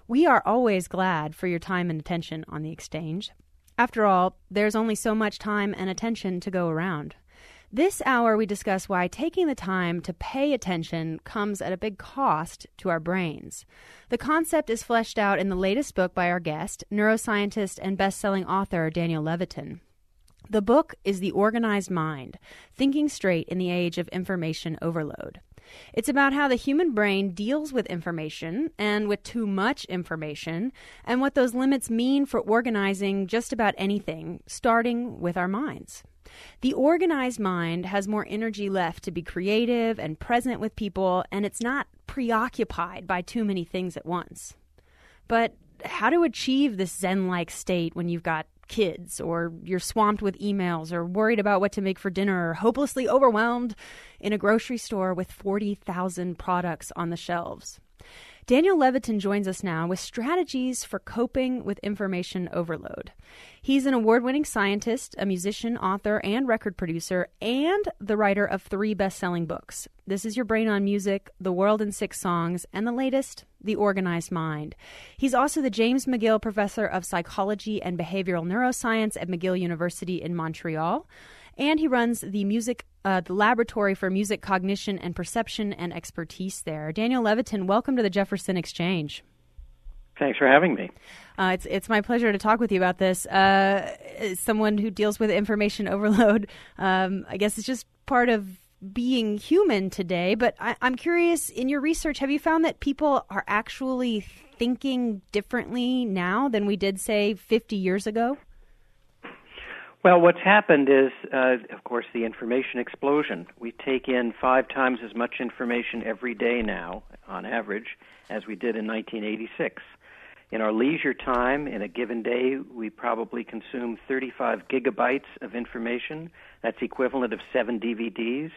We are always glad for your time and attention on the exchange. After all, there's only so much time and attention to go around. This hour, we discuss why taking the time to pay attention comes at a big cost to our brains. The concept is fleshed out in the latest book by our guest, neuroscientist and best-selling author Daniel Levitin. The book is The Organized Mind, Thinking Straight in the Age of Information Overload. It's about how the human brain deals with information and with too much information, and what those limits mean for organizing just about anything, starting with our minds. The organized mind has more energy left to be creative and present with people, and it's not preoccupied by too many things at once. But how to achieve this Zen-like state when you've got kids, or you're swamped with emails, or worried about what to make for dinner, or hopelessly overwhelmed in a grocery store with 40,000 products on the shelves? Daniel Levitin joins us now with strategies for coping with information overload. He's an award-winning scientist, a musician, author, and record producer, and the writer of 3 best-selling books. This is Your Brain on Music, The World in 6 Songs, and the latest, The Organized Mind. He's also the James McGill Professor of Psychology and Behavioral Neuroscience at McGill University in Montreal. And he runs the Laboratory for Music Cognition and Perception and Expertise there. Daniel Levitin, welcome to the Jefferson Exchange. Thanks for having me. It's my pleasure to talk with you about this. As someone who deals with information overload, I guess it's just part of being human today. But I'm curious, in your research, have you found that people are actually thinking differently now than we did, say, 50 years ago? Well, what's happened is, of course, the information explosion. We take in 5 times as much information every day now, on average, as we did in 1986. In our leisure time, in a given day, we probably consume 35 gigabytes of information. That's equivalent of 7 DVDs.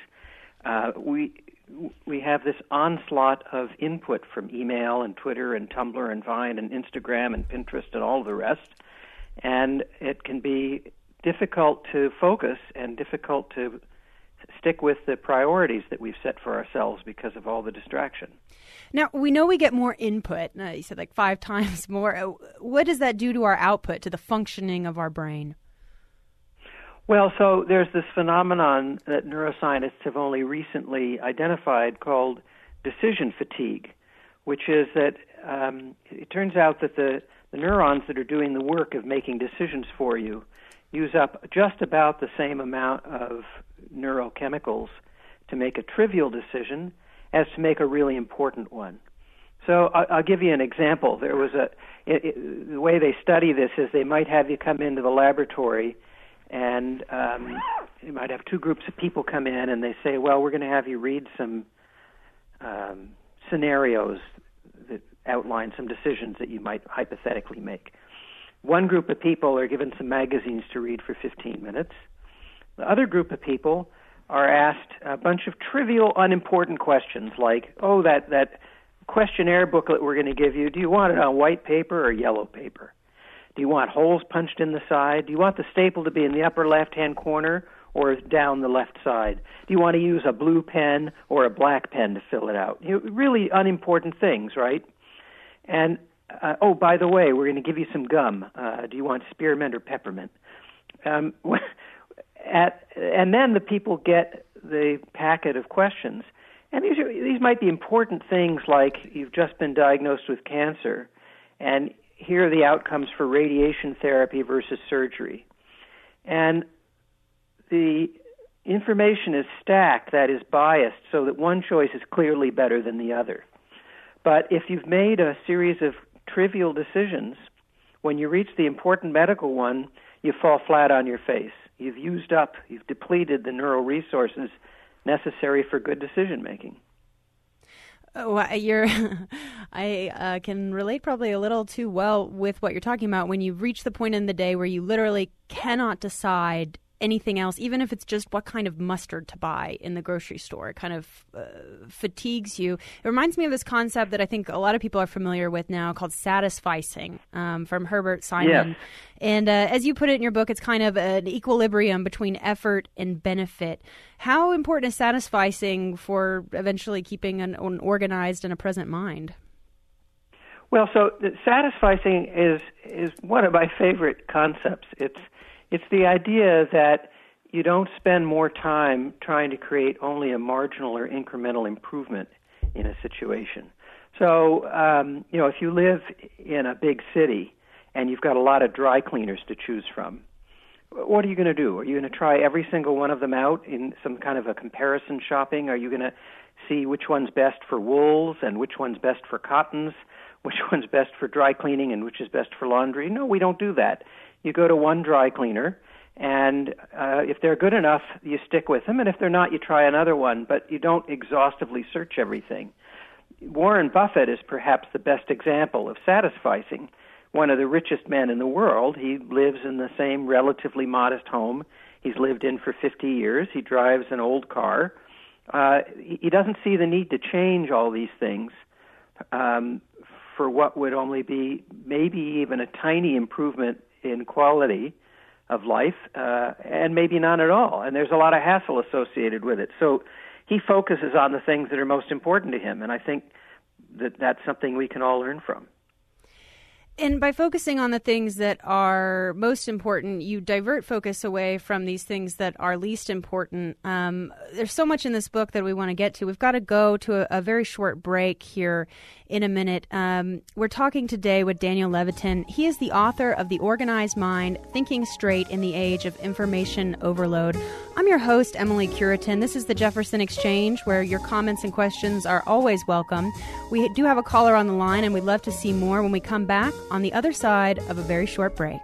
We have this onslaught of input from email and Twitter and Tumblr and Vine and Instagram and Pinterest and all the rest. And it can be difficult to focus and difficult to stick with the priorities that we've set for ourselves because of all the distraction. Now, we know we get more input. You said like 5 times more. What does that do to our output, to the functioning of our brain? Well, so there's this phenomenon that neuroscientists have only recently identified called decision fatigue, which is that it turns out that the neurons that are doing the work of making decisions for you use up just about the same amount of neurochemicals to make a trivial decision as to make a really important one. So I'll give you an example. There was the way they study this is they might have you come into the laboratory, and you might have 2 groups of people come in, and they say, well, we're going to have you read some scenarios that outline some decisions that you might hypothetically make. One group of people are given some magazines to read for 15 minutes. The other group of people are asked a bunch of trivial, unimportant questions like, that questionnaire booklet we're going to give you, do you want it on white paper or yellow paper? Do you want holes punched in the side? Do you want the staple to be in the upper left-hand corner or down the left side? Do you want to use a blue pen or a black pen to fill it out? Really unimportant things, right? And by the way, we're going to give you some gum. Do you want spearmint or peppermint? And then the people get the packet of questions. And these might be important things like you've just been diagnosed with cancer, and here are the outcomes for radiation therapy versus surgery. And the information is stacked, that is biased, so that one choice is clearly better than the other. But if you've made a series of trivial decisions, when you reach the important medical one, you fall flat on your face. You've depleted the neural resources necessary for good decision making. Oh, I can relate probably a little too well with what you're talking about when you reach the point in the day where you literally cannot decide anything else, even if it's just what kind of mustard to buy in the grocery store. It kind of fatigues you. It reminds me of this concept that I think a lot of people are familiar with now called satisficing from Herbert Simon. Yes. And as you put it in your book, it's kind of an equilibrium between effort and benefit. How important is satisficing for eventually keeping an organized and a present mind? Well, so satisficing is one of my favorite concepts. It's the idea that you don't spend more time trying to create only a marginal or incremental improvement in a situation. So, if you live in a big city and you've got a lot of dry cleaners to choose from, what are you going to do? Are you going to try every single one of them out in some kind of a comparison shopping? Are you going to see which one's best for wools and which one's best for cottons, which one's best for dry cleaning and which is best for laundry? No, we don't do that. You go to one dry cleaner, and if they're good enough, you stick with them, and if they're not, you try another one, but you don't exhaustively search everything. Warren Buffett is perhaps the best example of satisficing. One of the richest men in the world. He lives in the same relatively modest home he's lived in for 50 years. He drives an old car. He doesn't see the need to change all these things for what would only be maybe even a tiny improvement in quality of life, and maybe none at all. And there's a lot of hassle associated with it. So he focuses on the things that are most important to him, and I think that that's something we can all learn from. And by focusing on the things that are most important, you divert focus away from these things that are least important. There's so much in this book that we want to get to. We've got to go to a very short break here in a minute. We're talking today with Daniel Levitin. He is the author of The Organized Mind, Thinking Straight in the Age of Information Overload. I'm your host, Emily Curitin. This is the Jefferson Exchange, where your comments and questions are always welcome. We do have a caller on the line, and we'd love to see more when we come back on the other side of a very short break.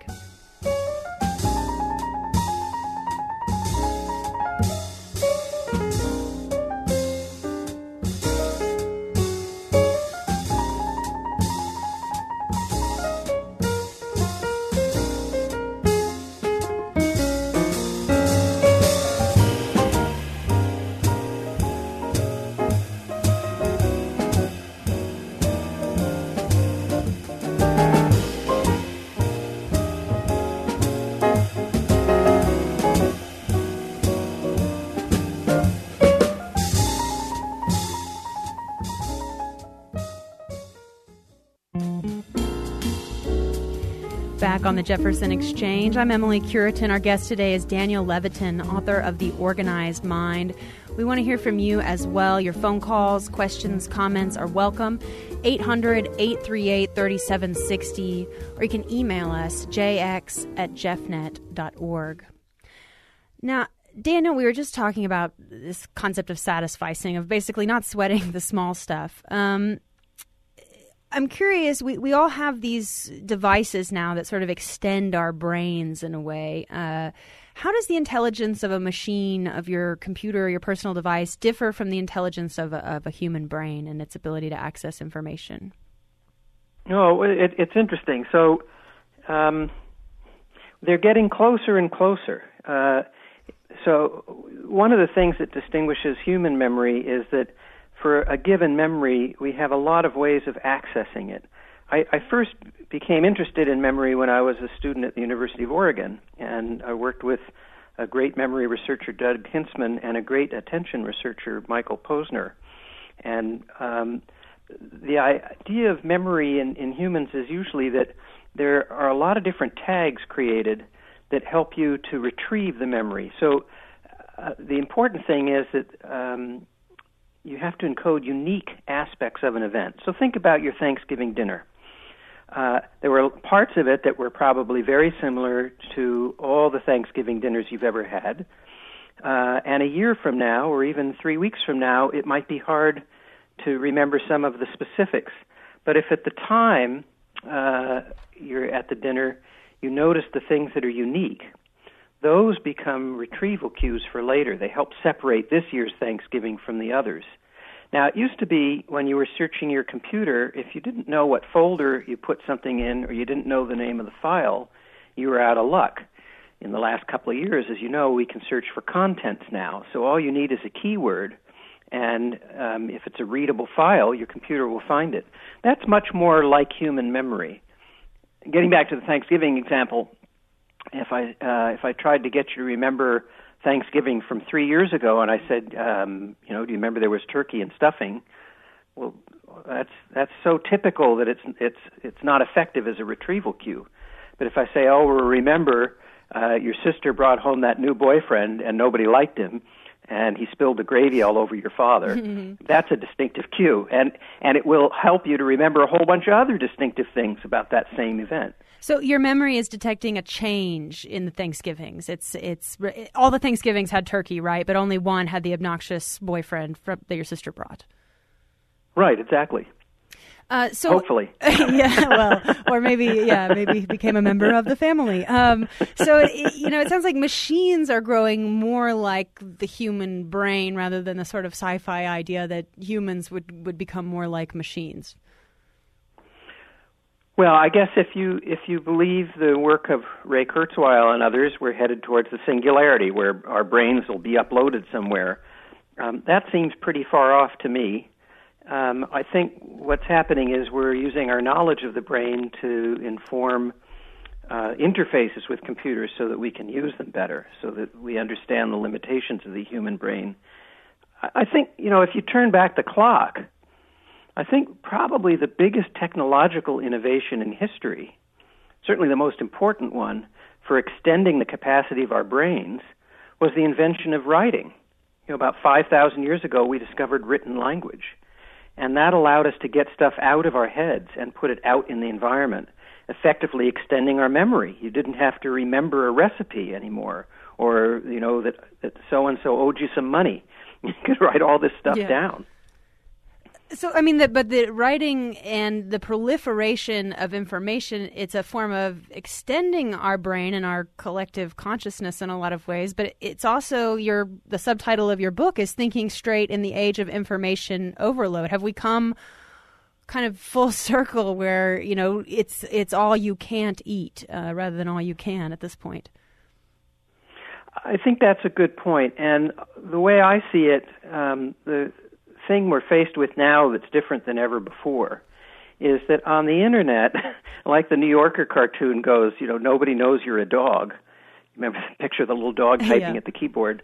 Back on the Jefferson Exchange, I'm Emily Curitin. Our guest today is Daniel Levitin, author of The Organized Mind. We want to hear from you as well. Your phone calls, questions, comments are welcome. 800-838-3760, or you can email us, jx@jeffnet.org. Now, Daniel, we were just talking about this concept of satisficing, of basically not sweating the small stuff. I'm curious, we all have these devices now that sort of extend our brains in a way. How does the intelligence of a machine, of your computer, your personal device, differ from the intelligence of a human brain and its ability to access information? Oh, it's interesting. So they're getting closer and closer. So one of the things that distinguishes human memory is that for a given memory, we have a lot of ways of accessing it. I first became interested in memory when I was a student at the University of Oregon, and I worked with a great memory researcher, Doug Hintzman, and a great attention researcher, Michael Posner. And the idea of memory in humans is usually that there are a lot of different tags created that help you to retrieve the memory. So the important thing is that you have to encode unique aspects of an event. So think about your Thanksgiving dinner. There were parts of it that were probably very similar to all the Thanksgiving dinners you've ever had. And a year from now, or even 3 weeks from now, it might be hard to remember some of the specifics. But if at the time you're at the dinner, you notice the things that are unique, those become retrieval cues for later. They help separate this year's Thanksgiving from the others. Now, it used to be when you were searching your computer, if you didn't know what folder you put something in or you didn't know the name of the file, you were out of luck. In the last couple of years, as you know, we can search for contents now. So all you need is a keyword, and if it's a readable file, your computer will find it. That's much more like human memory. Getting back to the Thanksgiving example, if I tried to get you to remember Thanksgiving from 3 years ago, and I said, do you remember there was turkey and stuffing? Well, that's so typical that it's not effective as a retrieval cue. But if I say, oh, well, remember, your sister brought home that new boyfriend and nobody liked him, and he spilled the gravy all over your father, that's a distinctive cue, and it will help you to remember a whole bunch of other distinctive things about that same event. So your memory is detecting a change in the Thanksgivings. It's all the Thanksgivings had turkey, right? But only one had the obnoxious boyfriend that your sister brought. Right, exactly. So hopefully, yeah, well, or maybe he became a member of the family. So it sounds like machines are growing more like the human brain rather than the sort of sci-fi idea that humans would become more like machines. Well, I guess if you believe the work of Ray Kurzweil and others, we're headed towards the singularity where our brains will be uploaded somewhere. That seems pretty far off to me. I think what's happening is we're using our knowledge of the brain to inform interfaces with computers so that we can use them better, so that we understand the limitations of the human brain. I think, if you turn back the clock, I think probably the biggest technological innovation in history, certainly the most important one for extending the capacity of our brains, was the invention of writing. About 5,000 years ago, we discovered written language. And that allowed us to get stuff out of our heads and put it out in the environment, effectively extending our memory. You didn't have to remember a recipe anymore, or, that so-and-so owed you some money. You could write all this stuff down. So, but the writing and the proliferation of information, it's a form of extending our brain and our collective consciousness in a lot of ways, but it's also the subtitle of your book is Thinking Straight in the Age of Information Overload. Have we come kind of full circle where, it's all you can't eat rather than all you can at this point? I think that's a good point. And the way I see it, the thing we're faced with now that's different than ever before is that on the internet, like the New Yorker cartoon goes, nobody knows you're a dog. Remember the picture of the little dog typing at the keyboard?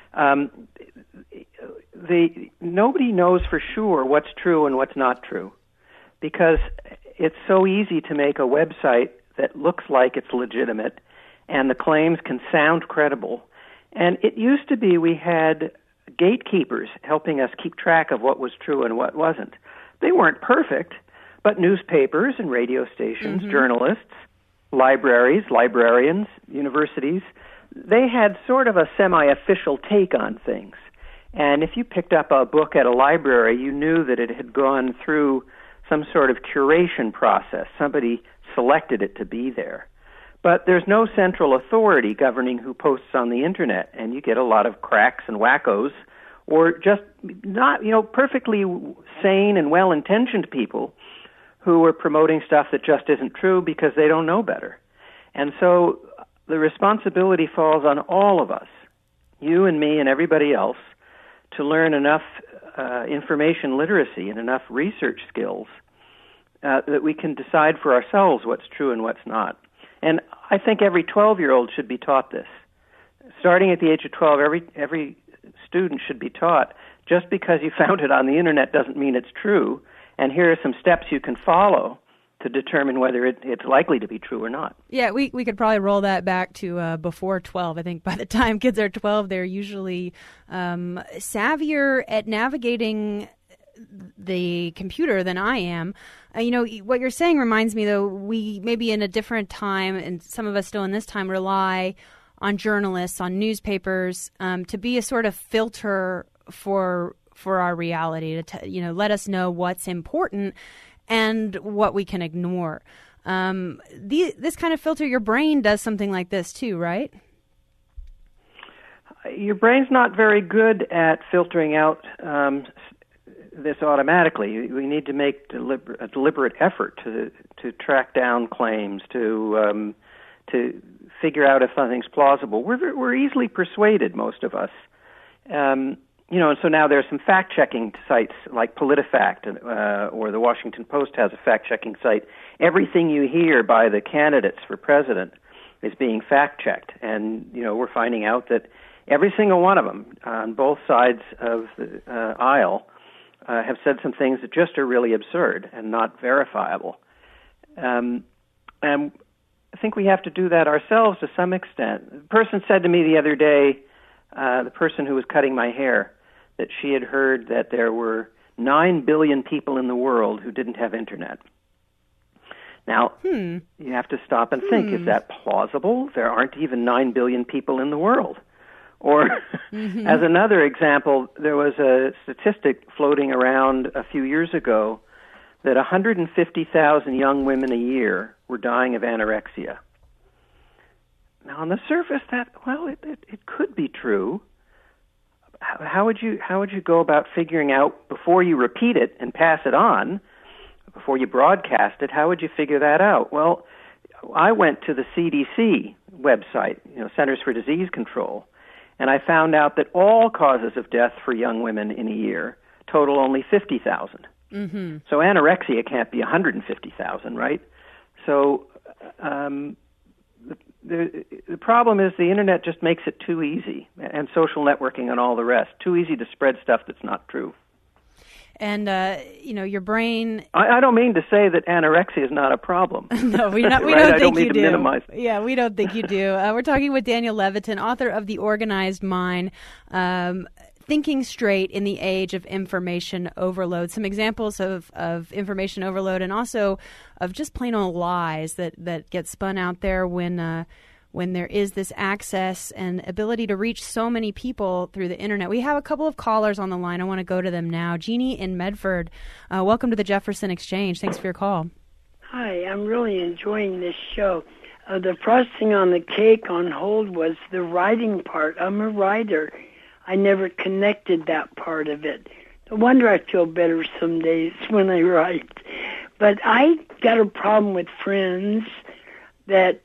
Nobody knows for sure what's true and what's not true, because it's so easy to make a website that looks like it's legitimate and the claims can sound credible. And it used to be we had gatekeepers helping us keep track of what was true and what wasn't. They weren't perfect, but newspapers and radio stations, journalists, libraries, librarians, universities, they had sort of a semi-official take on things. And if you picked up a book at a library, you knew that it had gone through some sort of curation process. Somebody selected it to be there. But there's no central authority governing who posts on the internet, and you get a lot of cracks and wackos, or just not, perfectly sane and well-intentioned people who are promoting stuff that just isn't true because they don't know better. And so the responsibility falls on all of us, you and me and everybody else, to learn enough information literacy and enough research skills that we can decide for ourselves what's true and what's not. And I think every 12-year-old should be taught this. Starting at the age of 12, every student should be taught, just because you found it on the internet doesn't mean it's true, and here are some steps you can follow to determine whether it's likely to be true or not. Yeah, we could probably roll that back to before 12. I think by the time kids are 12, they're usually savvier at navigating the computer than I am. What you're saying reminds me, though, we maybe in a different time, and some of us still in this time, rely on journalists, on newspapers, to be a sort of filter for our reality, to let us know what's important and what we can ignore. This kind of filter, your brain does something like this too, right? Your brain's not very good at filtering out this automatically. We need to make a deliberate effort to track down claims, to figure out if something's plausible. We're easily persuaded, most of us. And so now there's some fact-checking sites like PolitiFact, or the Washington Post has a fact-checking site. Everything you hear by the candidates for president is being fact-checked, and we're finding out that every single one of them on both sides of the aisle have said some things that just are really absurd and not verifiable. And I think we have to do that ourselves to some extent. The person said to me the other day, the person who was cutting my hair, that she had heard that there were 9 billion people in the world who didn't have internet. Now, you have to stop and think, is that plausible? There aren't even 9 billion people in the world. Or, as another example, there was a statistic floating around a few years ago that 150,000 young women a year were dying of anorexia. Now, on the surface, it could be true. How would you go about figuring out, before you repeat it and pass it on, before you broadcast it, how would you figure that out? Well, I went to the CDC website, Centers for Disease Control, and I found out that all causes of death for young women in a year total only 50,000. Mm-hmm. So anorexia can't be 150,000, right? So the problem is the internet just makes it too easy, and social networking and all the rest, too easy to spread stuff that's not true. And, your brain... I don't mean to say that anorexia is not a problem. No, we don't right? think you do. Minimize. Yeah, we don't think you do. We're talking with Daniel Levitin, author of The Organized Mind, Thinking Straight in the Age of Information Overload. Some examples of information overload, and also of just plain old lies that get spun out there when there is this access and ability to reach so many people through the internet. We have a couple of callers on the line. I want to go to them now. Jeannie in Medford, welcome to the Jefferson Exchange. Thanks for your call. Hi, I'm really enjoying this show. The frosting on the cake on hold was the writing part. I'm a writer. I never connected that part of it. No wonder I feel better some days when I write. But I got a problem with friends that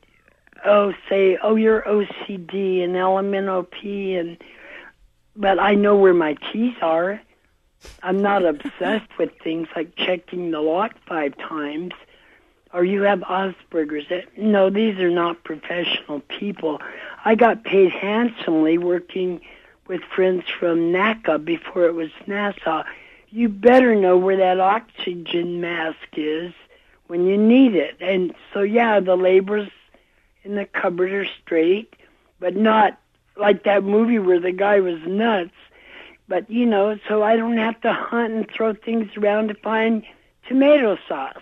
say, you're OCD and LMNOP, but I know where my T's are. I'm not obsessed with things like checking the lock 5 times. Or you have Asperger's. No, these are not professional people. I got paid handsomely working with friends from NACA before it was NASA. You better know where that oxygen mask is when you need it. And so, the labels in the cupboard are straight, but not like that movie where the guy was nuts. But, so I don't have to hunt and throw things around to find tomato sauce.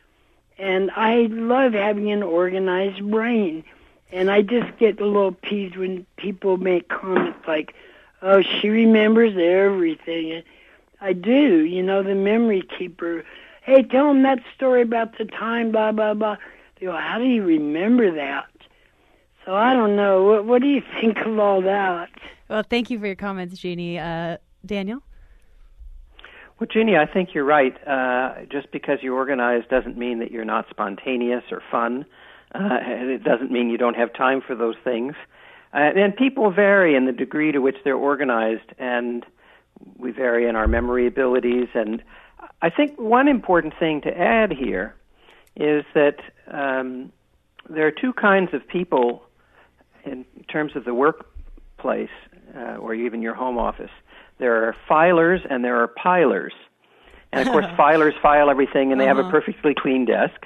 And I love having an organized brain. And I just get a little peeved when people make comments like, she remembers everything. And I do, the memory keeper. Hey, tell them that story about the time, blah, blah, blah. They go, how do you remember that? So I don't know. What do you think of all that? Well, thank you for your comments, Jeannie. Daniel? Well, Jeannie, I think you're right. Just because you're organized doesn't mean that you're not spontaneous or fun. And it doesn't mean you don't have time for those things. And people vary in the degree to which they're organized, and we vary in our memory abilities. And I think one important thing to add here is that there are 2 kinds of people in terms of the workplace or even your home office. There are filers and there are pilers. And, of course, filers file everything and they have a perfectly clean desk.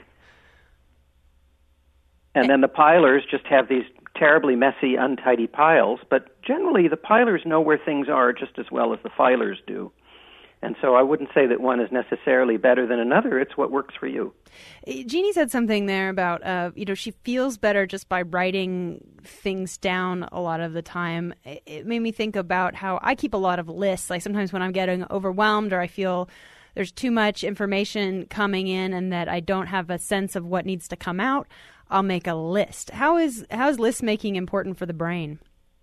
And then the pilers just have these terribly messy, untidy piles. But generally, the pilers know where things are just as well as the filers do. And so I wouldn't say that one is necessarily better than another. It's what works for you. Jeannie said something there about, she feels better just by writing things down a lot of the time. It made me think about how I keep a lot of lists. Like sometimes when I'm getting overwhelmed or I feel there's too much information coming in and that I don't have a sense of what needs to come out, I'll make a list. How is list making important for the brain?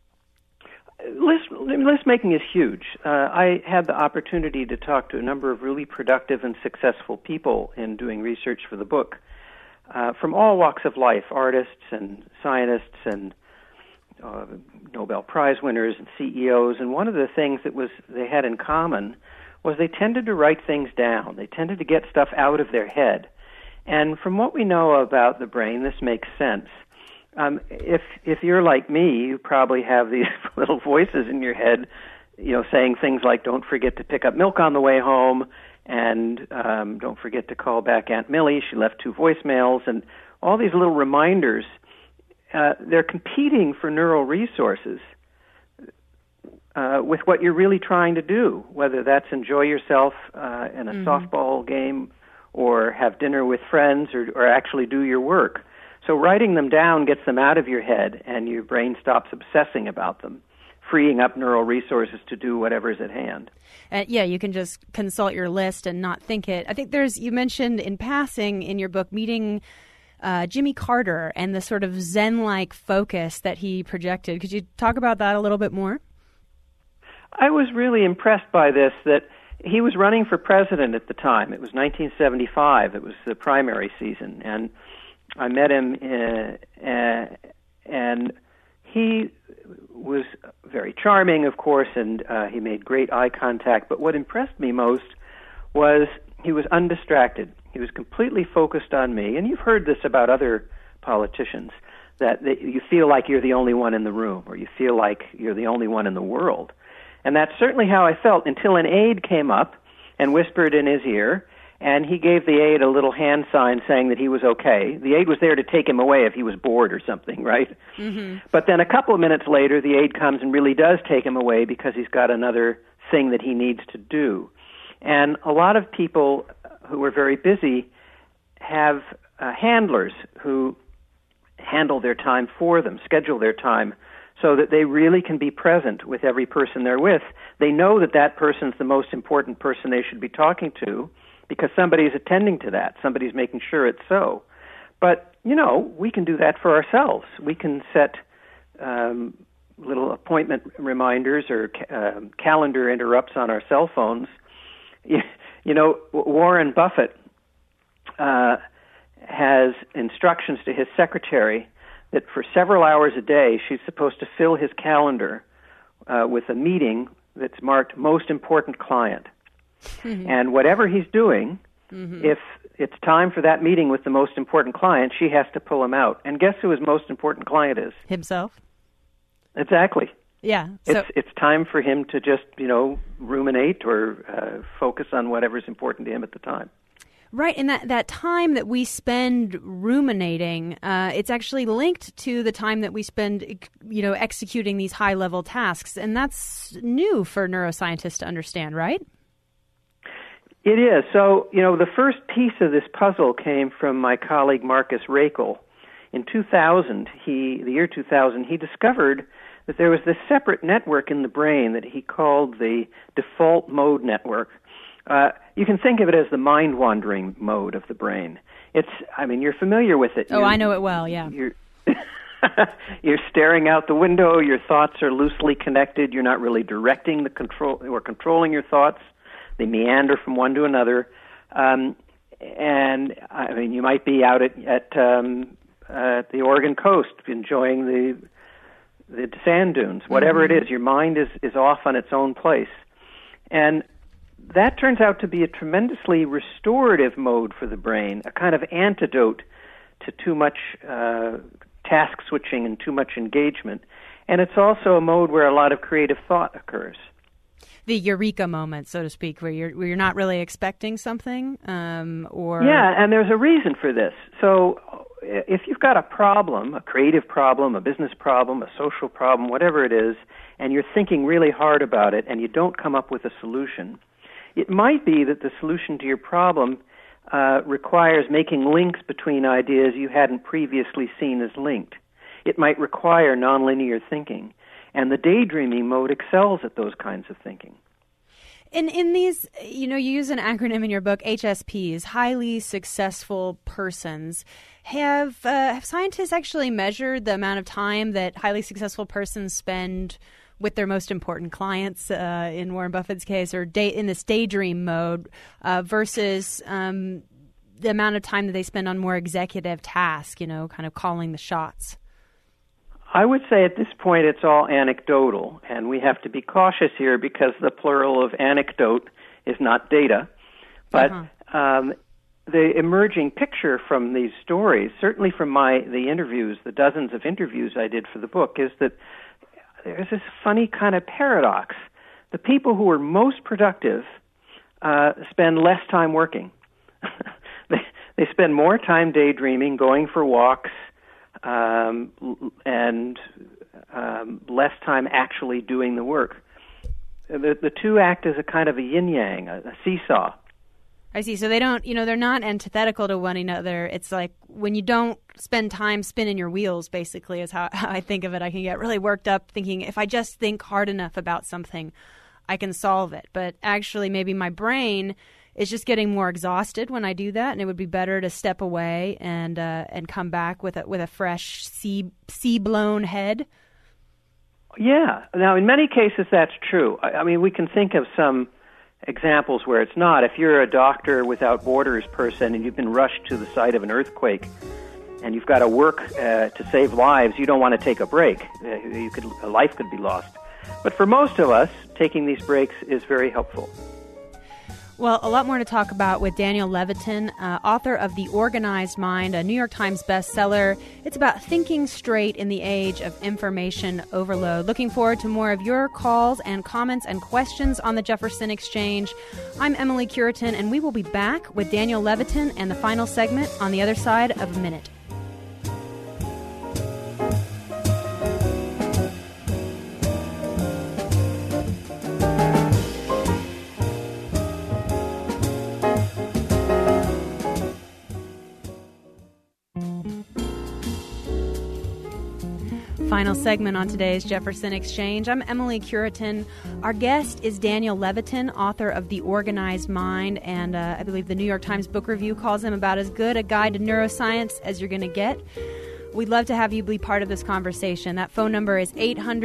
List making is huge. I had the opportunity to talk to a number of really productive and successful people in doing research for the book, from all walks of life, artists and scientists and Nobel Prize winners and CEOs. And one of the things that they had in common was they tended to write things down. They tended to get stuff out of their head. And from what we know about the brain, this makes sense. If you're like me, you probably have these little voices in your head saying things like, don't forget to pick up milk on the way home, and don't forget to call back Aunt Millie. She left 2 voicemails, and all these little reminders. They're competing for neural resources with what you're really trying to do, whether that's enjoy yourself in a softball game or have dinner with friends or actually do your work. So writing them down gets them out of your head, and your brain stops obsessing about them, freeing up neural resources to do whatever's at hand. You can just consult your list and not think it. I think you mentioned in passing in your book meeting Jimmy Carter and the sort of Zen-like focus that he projected. Could you talk about that a little bit more? I was really impressed by this, that he was running for president at the time. It was 1975. It was the primary season, and I met him, and he was very charming, of course, and he made great eye contact. But what impressed me most was he was undistracted. He was completely focused on me. And you've heard this about other politicians, that you feel like you're the only one in the room, or you feel like you're the only one in the world. And that's certainly how I felt until an aide came up and whispered in his ear, and he gave the aide a little hand sign saying that he was okay. The aide was there to take him away if he was bored or something, right? Mm-hmm. But then a couple of minutes later, the aide comes and really does take him away because he's got another thing that he needs to do. And a lot of people who are very busy have handlers who handle their time for them, schedule their time, so that they really can be present with every person they're with. They know that that person's the most important person they should be talking to, because somebody's attending to that. Somebody's making sure it's so. But, we can do that for ourselves. We can set little appointment reminders or calendar interrupts on our cell phones. Warren Buffett has instructions to his secretary that for several hours a day, she's supposed to fill his calendar with a meeting that's marked most important client. Mm-hmm. And whatever he's doing, if it's time for that meeting with the most important client, she has to pull him out. And guess who his most important client is? Himself. Exactly. Yeah. So it's time for him to just, ruminate or focus on whatever's important to him at the time. Right, and that time that we spend ruminating, it's actually linked to the time that we spend, executing these high-level tasks. And that's new for neuroscientists to understand, right? It is. So, the first piece of this puzzle came from my colleague Marcus Raichle. In the year 2000, he discovered that there was this separate network in the brain that he called the default mode network. You can think of it as the mind-wandering mode of the brain. You're familiar with it. I know it well, yeah. You're staring out the window, your thoughts are loosely connected, you're not really directing the control or controlling your thoughts. They meander from one to another. You might be out at the Oregon coast enjoying the sand dunes. Whatever it is, your mind is off on its own place. And that turns out to be a tremendously restorative mode for the brain, a kind of antidote to too much task switching and too much engagement. And it's also a mode where a lot of creative thought occurs. The eureka moment, so to speak, where you're not really expecting something, Yeah, and there's a reason for this. So if you've got a problem, a creative problem, a business problem, a social problem, whatever it is, and you're thinking really hard about it and you don't come up with a solution, it might be that the solution to your problem requires making links between ideas you hadn't previously seen as linked. It might require nonlinear thinking. And the daydreaming mode excels at those kinds of thinking. And in these, you use an acronym in your book, HSPs, highly successful persons. Have scientists actually measured the amount of time that highly successful persons spend with their most important clients, in Warren Buffett's case, or in this daydream mode, versus the amount of time that they spend on more executive tasks, kind of calling the shots? I would say at this point it's all anecdotal, and we have to be cautious here because the plural of anecdote is not data. But the emerging picture from these stories, certainly from the interviews, the dozens of interviews I did for the book, is that there's this funny kind of paradox the people who are most productive spend less time working. They spend more time daydreaming, going for walks, and less time actually doing the work. The two act as a kind of a yin-yang, a seesaw. I see. So they don't, they're not antithetical to one another. It's like when you don't spend time spinning your wheels, basically, is how I think of it. I can get really worked up thinking if I just think hard enough about something, I can solve it. But actually, maybe my brain is just getting more exhausted when I do that, and it would be better to step away and come back with a fresh sea-blown head. Yeah. Now, in many cases, that's true. I mean, we can think of some examples where it's not. If you're a Doctor Without Borders person and you've been rushed to the site of an earthquake and you've got to work to save lives, you don't want to take a break. A life could be lost. But for most of us, taking these breaks is very helpful. Well, a lot more to talk about with Daniel Levitin, author of The Organized Mind, a New York Times bestseller. It's about thinking straight in the age of information overload. Looking forward to more of your calls and comments and questions on the Jefferson Exchange. I'm Emily Curitan, and we will be back with Daniel Levitin and the final segment on the other side of a minute. Final segment on today's Jefferson Exchange. I'm Emily Curitan. Our guest is Daniel Levitin, author of The Organized Mind, and I believe the New York Times Book Review calls him about as good a guide to neuroscience as you're going to get. We'd love to have you be part of this conversation. That phone number is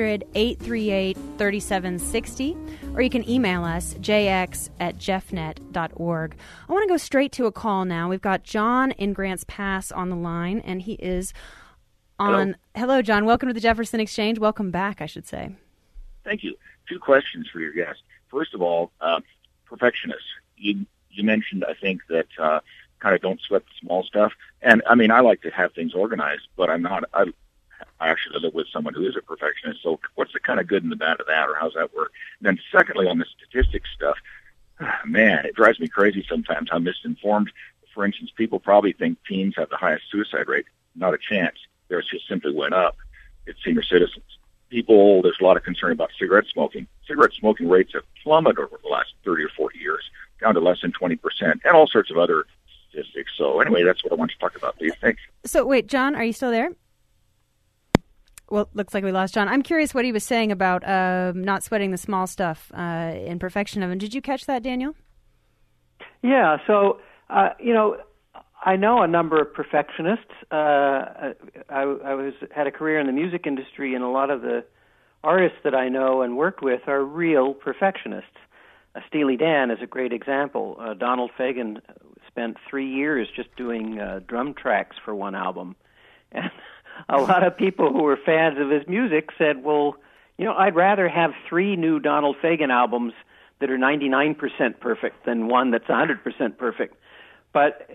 800-838-3760, or you can email us, jx@jeffnet.org. I want to go straight to a call now. We've got John in Grants Pass on the line, and he is on. Hello, John. Welcome to the Jefferson Exchange. Welcome back, I should say. Thank you. Two questions for your guest. First of all, perfectionists. You mentioned, I think, that kind of don't sweat the small stuff. And, I mean, I like to have things organized, but I'm not. I actually live with someone who is a perfectionist. So what's the kind of good and the bad of that, or how's that work? And then secondly, on the statistics stuff, man, it drives me crazy sometimes how misinformed. For instance, people probably think teens have the highest suicide rate. Not a chance. Theirs just simply went up. It's senior citizens. People, there's a lot of concern about cigarette smoking. Cigarette smoking rates have plummeted over the last 30 or 40 years, down to less than 20%, and all sorts of other statistics. So anyway, that's what I want to talk about. Do you think? So wait, John, are you still there? Well, looks like we lost John. I'm curious what he was saying about not sweating the small stuff in perfectionism. Did you catch that, Daniel? Yeah, so, I know a number of perfectionists. I had a career in the music industry, and a lot of the artists that I know and worked with are real perfectionists. Steely Dan is a great example. Donald Fagen spent 3 years just doing drum tracks for one album. And a lot of people who were fans of his music said, well, I'd rather have 3 new Donald Fagen albums that are 99% perfect than one that's 100% perfect. But,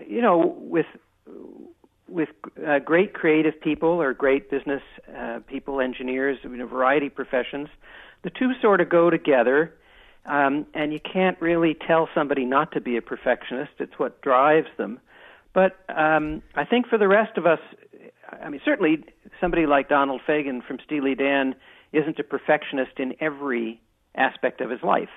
with great creative people or great business people, engineers, a variety of professions, the two sort of go together, and you can't really tell somebody not to be a perfectionist. It's what drives them. But I think for the rest of us, certainly somebody like Donald Fagen from Steely Dan isn't a perfectionist in every aspect of his life.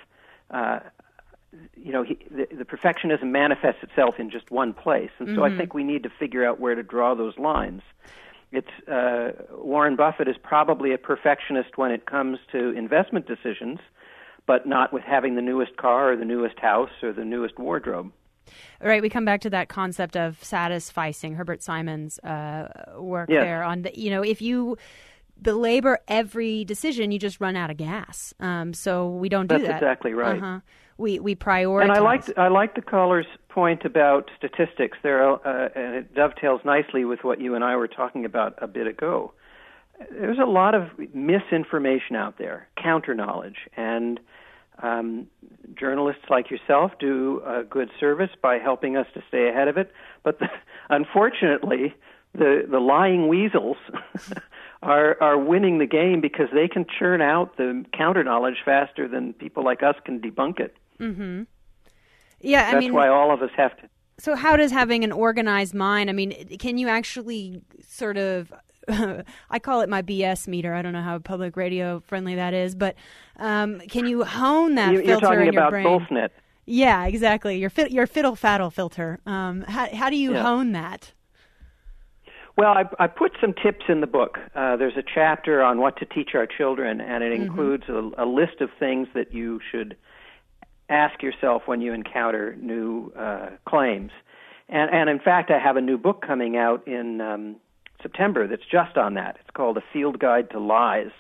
The perfectionism manifests itself in just one place. And so I think we need to figure out where to draw those lines. It's Warren Buffett is probably a perfectionist when it comes to investment decisions, but not with having the newest car or the newest house or the newest wardrobe. Right, we come back to that concept of satisficing, Herbert Simon's work there on if you belabor every decision, you just run out of gas. So we don't do that. That's exactly right. We prioritize. And I like the caller's point about statistics there, and it dovetails nicely with what you and I were talking about a bit ago. There's a lot of misinformation out there, counter knowledge, and journalists like yourself do a good service by helping us to stay ahead of it. But unfortunately, the lying weasels are winning the game because they can churn out the counter knowledge faster than people like us can debunk it. Mm-hmm. Yeah, That's why all of us have to. So how does having an organized mind, I mean, can you actually sort of, I call it my BS meter. I don't know how public radio friendly that is, but can you hone that filter in your brain? You're talking about BullSnet. Yeah, exactly. Your fiddle-faddle filter. How do you hone that? Well, I put some tips in the book. There's a chapter on what to teach our children, and it includes a list of things that you should ask yourself when you encounter new claims. And in fact, I have a new book coming out in September that's just on that. It's called A Field Guide to Lies,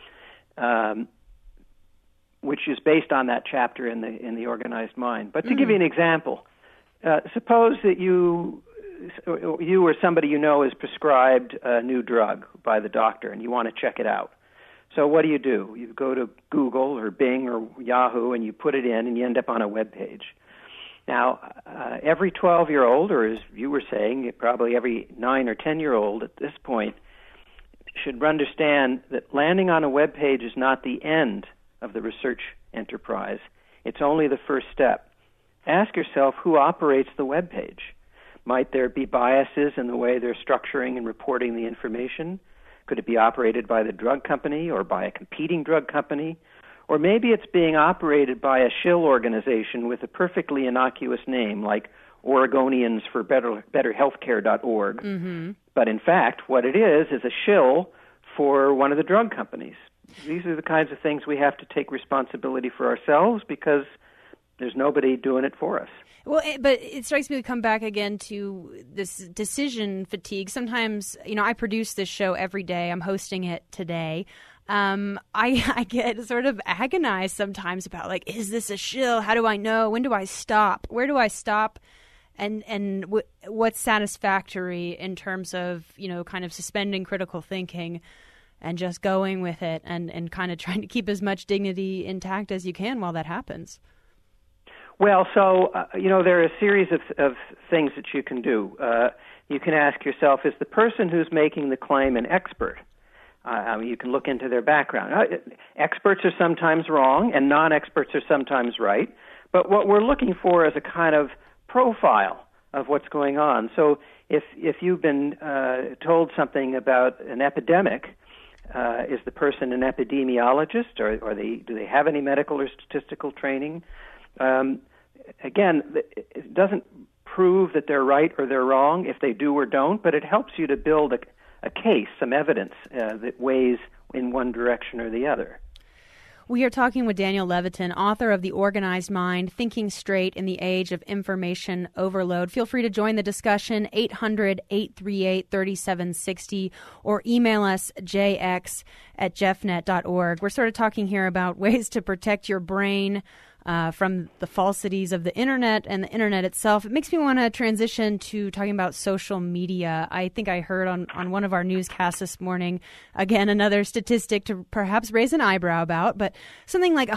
which is based on that chapter in the Organized Mind. But to give you an example, suppose that you or somebody you know is prescribed a new drug by the doctor and you want to check it out. So what do? You go to Google or Bing or Yahoo and you put it in and you end up on a web page. Now, every 12-year-old, or as you were saying, probably every 9 or 10-year-old at this point, should understand that landing on a web page is not the end of the research enterprise. It's only the first step. Ask yourself who operates the web page. Might there be biases in the way they're structuring and reporting the information? Could it be operated by the drug company or by a competing drug company? Or maybe it's being operated by a shill organization with a perfectly innocuous name like Oregonians for BetterHealthcare.org. Mm-hmm. But in fact, what it is a shill for one of the drug companies. These are the kinds of things we have to take responsibility for ourselves because there's nobody doing it for us. Well, but it strikes me to come back again to this decision fatigue. Sometimes, I produce this show every day. I'm hosting it today. I get sort of agonized sometimes about, like, is this a shill? How do I know? When do I stop? Where do I stop? And what's satisfactory in terms of, kind of suspending critical thinking and just going with it and kind of trying to keep as much dignity intact as you can while that happens? Well, so, there are a series of things that you can do. You can ask yourself, is the person who's making the claim an expert? You can look into their background. Experts are sometimes wrong, and non-experts are sometimes right. But what we're looking for is a kind of profile of what's going on. So if you've been told something about an epidemic, is the person an epidemiologist, or do they have any medical or statistical training? Again, it doesn't prove that they're right or they're wrong if they do or don't, but it helps you to build a case, some evidence that weighs in one direction or the other. We are talking with Daniel Levitin, author of The Organized Mind, Thinking Straight in the Age of Information Overload. Feel free to join the discussion, 800-838-3760, or email us, jx@jeffnet.org. We're sort of talking here about ways to protect your brain from the falsities of the internet and the internet itself. It makes me want to transition to talking about social media. I think I heard on one of our newscasts this morning, again, another statistic to perhaps raise an eyebrow about, but something like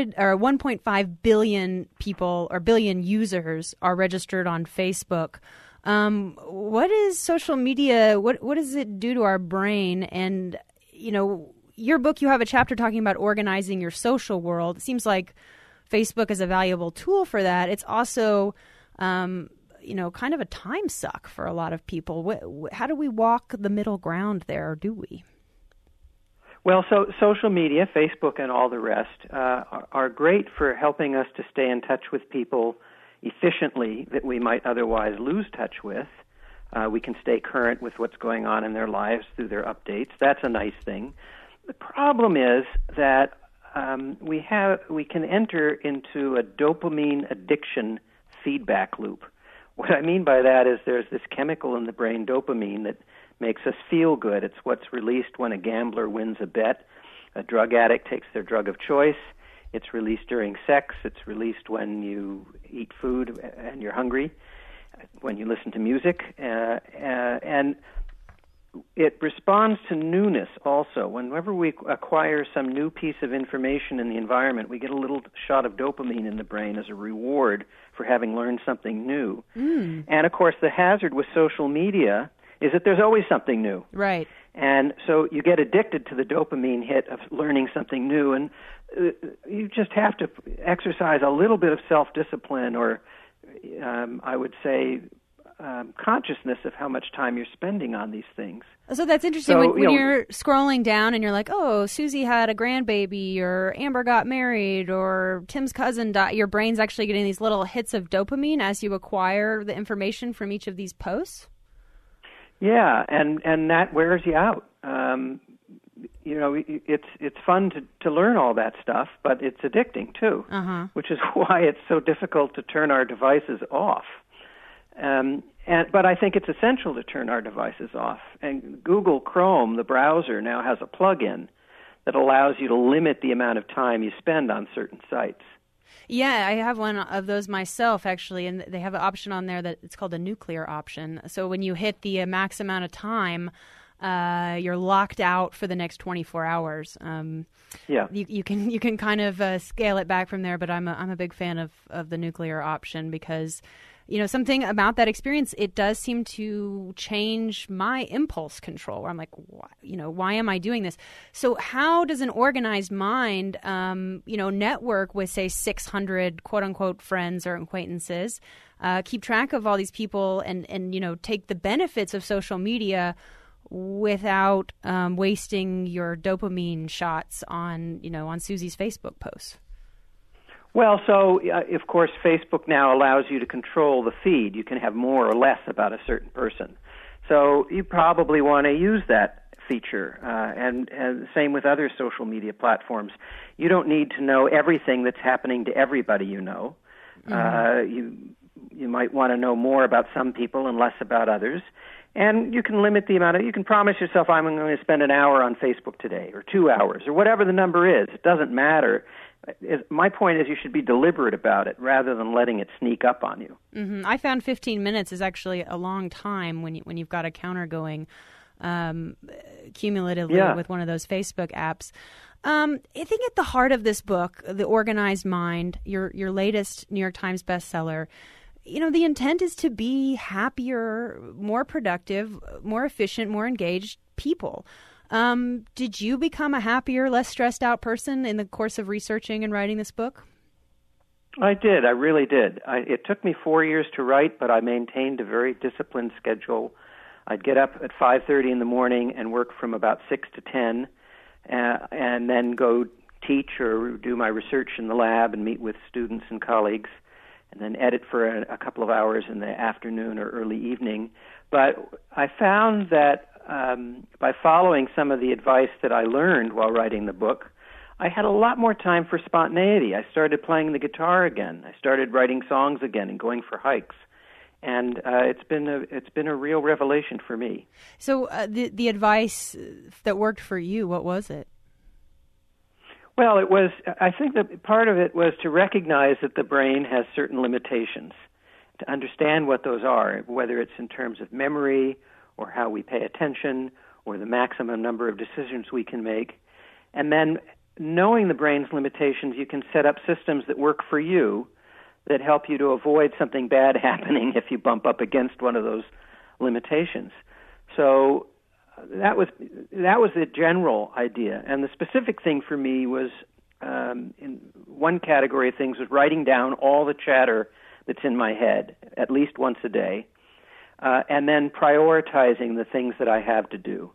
1.5 billion people or billion users are registered on Facebook. What is social media? What does it do to our brain? And, your book, you have a chapter talking about organizing your social world. It seems like Facebook is a valuable tool for that. It's also, kind of a time suck for a lot of people. How do we walk the middle ground there, or do we? Well, so social media, Facebook and all the rest, are great for helping us to stay in touch with people efficiently that we might otherwise lose touch with. We can stay current with what's going on in their lives through their updates. That's a nice thing. The problem is that we can enter into a dopamine addiction feedback loop. What I mean by that is there's this chemical in the brain, dopamine, that makes us feel good. It's what's released when a gambler wins a bet. A drug addict takes their drug of choice. It's released during sex. It's released when you eat food and you're hungry, when you listen to music. And it responds to newness also. Whenever we acquire some new piece of information in the environment, we get a little shot of dopamine in the brain as a reward for having learned something new. And, of course, the hazard with social media is that there's always something new. Right. And so you get addicted to the dopamine hit of learning something new, and you just have to exercise a little bit of self-discipline, or I would say consciousness of how much time you're spending on these things. So that's interesting. So, when you're scrolling down and you're like, oh, Susie had a grandbaby, or Amber got married, or Tim's cousin died, your brain's actually getting these little hits of dopamine as you acquire the information from each of these posts? Yeah, and that wears you out. It's fun to learn all that stuff, but it's addicting too, which is why it's so difficult to turn our devices off. But I think it's essential to turn our devices off. And Google Chrome, the browser, now has a plug-in that allows you to limit the amount of time you spend on certain sites. Yeah, I have one of those myself, actually, and they have an option on there that it's called a nuclear option. So when you hit the max amount of time, you're locked out for the next 24 hours. You can kind of scale it back from there, but I'm a big fan of the nuclear option because, something about that experience, it does seem to change my impulse control, where I'm like, why am I doing this? So how does an organized mind, network with, say, 600 quote-unquote friends or acquaintances, keep track of all these people and take the benefits of social media without wasting your dopamine shots on Susie's Facebook posts? Well, so, of course, Facebook now allows you to control the feed. You can have more or less about a certain person. So you probably want to use that feature, and same with other social media platforms. You don't need to know everything that's happening to everybody you know. You might want to know more about some people and less about others. And you can limit the amount you can promise yourself, I'm going to spend an hour on Facebook today, or 2 hours, or whatever the number is. It doesn't matter. My point is you should be deliberate about it rather than letting it sneak up on you. Mm-hmm. I found 15 minutes is actually a long time when you've got a counter going cumulatively with one of those Facebook apps. I think at the heart of this book, The Organized Mind, your latest New York Times bestseller, the intent is to be happier, more productive, more efficient, more engaged people. Did you become a happier, less stressed out person in the course of researching and writing this book? I did. I really did. It took me 4 years to write, but I maintained a very disciplined schedule. I'd get up at 5:30 in the morning and work from about 6 to 10, and then go teach or do my research in the lab and meet with students and colleagues, and then edit for a couple of hours in the afternoon or early evening. But I found that by following some of the advice that I learned while writing the book, I had a lot more time for spontaneity. I started playing the guitar again. I started writing songs again and going for hikes. And it's been a real revelation for me. So the advice that worked for you, what was it? Well, I think that part of it was to recognize that the brain has certain limitations, to understand what those are, whether it's in terms of memory or how we pay attention or the maximum number of decisions we can make. And then knowing the brain's limitations, you can set up systems that work for you that help you to avoid something bad happening if you bump up against one of those limitations. So that was the general idea. And the specific thing for me was, in one category of things, was writing down all the chatter that's in my head at least once a day, and then prioritizing the things that I have to do.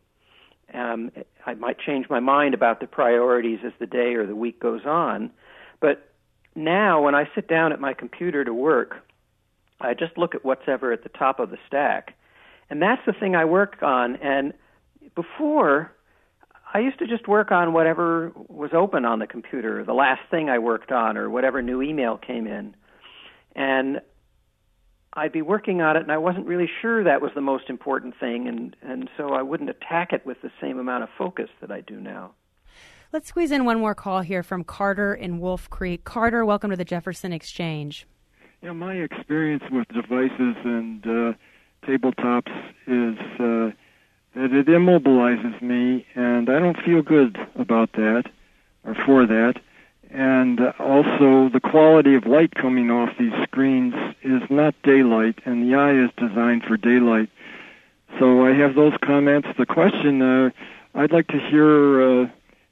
I might change my mind about the priorities as the day or the week goes on, but now when I sit down at my computer to work, I just look at what's ever at the top of the stack. And that's the thing I work on. And before, I used to just work on whatever was open on the computer, the last thing I worked on, or whatever new email came in. And I'd be working on it, and I wasn't really sure that was the most important thing, and so I wouldn't attack it with the same amount of focus that I do now. Let's squeeze in one more call here from Carter in Wolf Creek. Carter, welcome to the Jefferson Exchange. Yeah, my experience with devices and tabletops is that it immobilizes me, and I don't feel good about that or for that. And also, the quality of light coming off these screens is not daylight, and the eye is designed for daylight. So I have those comments. The question, I'd like to hear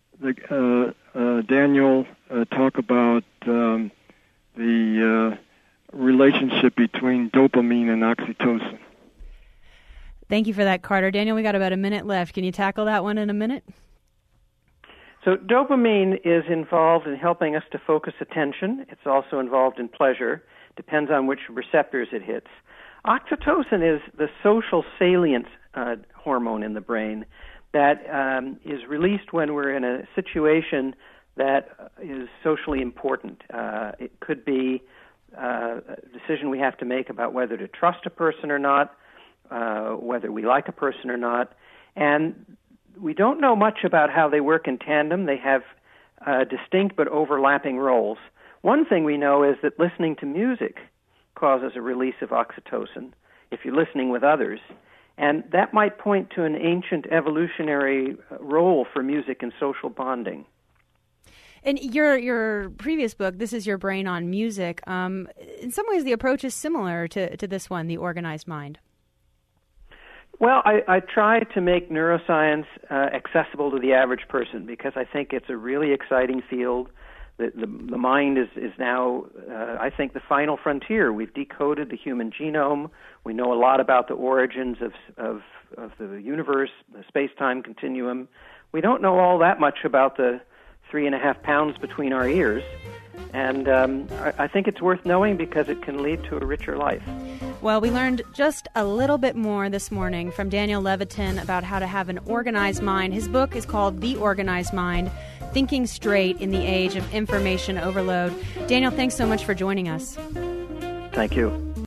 Daniel talk about the relationship between dopamine and oxytocin. Thank you for that, Carter. Daniel, we got about a minute left. Can you tackle that one in a minute? So dopamine is involved in helping us to focus attention. It's also involved in pleasure. Depends on which receptors it hits. Oxytocin is the social salience hormone in the brain that is released when we're in a situation that is socially important. It could be a decision we have to make about whether to trust a person or not, whether we like a person or not. And we don't know much about how they work in tandem. They have distinct but overlapping roles. One thing we know is that listening to music causes a release of oxytocin if you're listening with others. And that might point to an ancient evolutionary role for music in social bonding. In your previous book, This Is Your Brain on Music, in some ways the approach is similar to this one, The Organized Mind. Well, I try to make neuroscience accessible to the average person because I think it's a really exciting field. The mind is now, I think, the final frontier. We've decoded the human genome. We know a lot about the origins of the universe, the space-time continuum. We don't know all that much about the 3.5 pounds between our ears. And I think it's worth knowing because it can lead to a richer life. Well, we learned just a little bit more this morning from Daniel Levitin about how to have an organized mind. His book is called The Organized Mind, Thinking Straight in the Age of Information Overload. Daniel, thanks so much for joining us. Thank you.